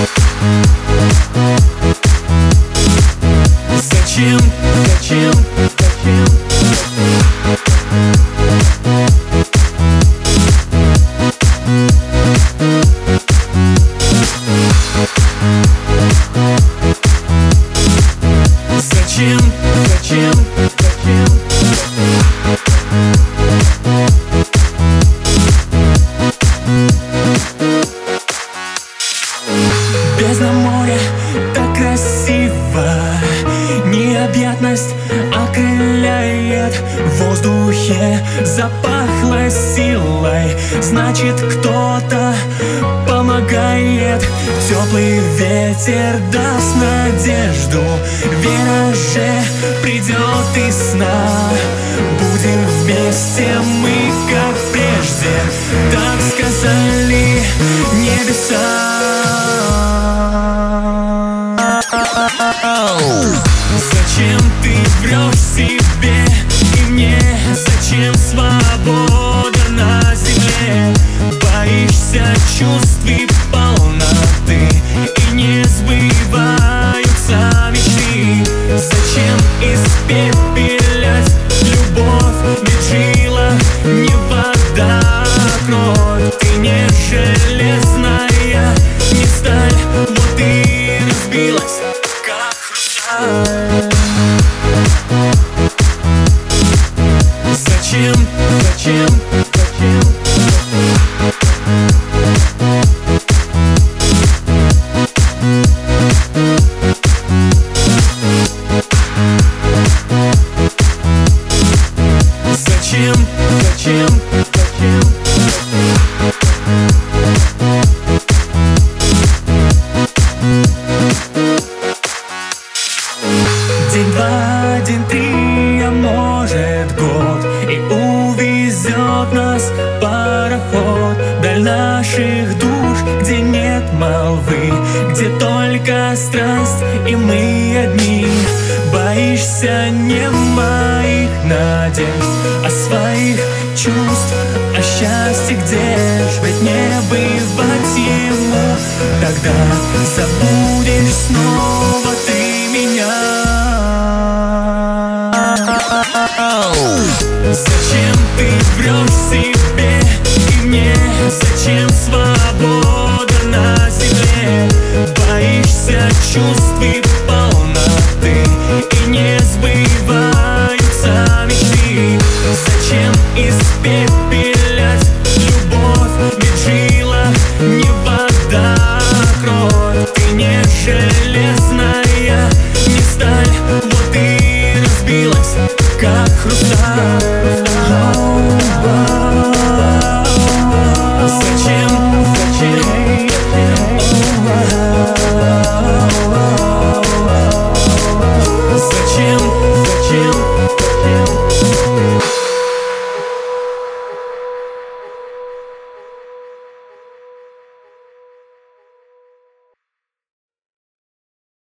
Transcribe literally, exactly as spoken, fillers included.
Зачем, зачем, зачем? Зачем, зачем, зачем? Бездна моря так красиво, необъятность окрыляет. В воздухе запахло силой, значит, кто-то помогает. Теплый ветер даст надежду, вера же придет из сна. Будем вместе мы, как прежде, так сказали небеса. Зачем ты врешь себе и мне? Зачем свобода на земле? Боишься чувств и полноты, и не сбываются мечты. Зачем испепелять любовь? Ведь жила не вода, а кровь. Ты не железная, не сталь, вот и разбилась, как хрусталь. Зачем, зачем, зачем? Зачем, зачем, зачем? День-два, день-три, а может год, и увезет нас пароход вдаль наших душ, где нет молвы, где только страсть и мы одни. Боишься не моих надежд, а своих чувств, а счастье где ж? Ведь не бывать ему, тогда забудешь снова ты меня. Зачем ты врешь себе и мне? Зачем свобода на земле? Боишься чувств и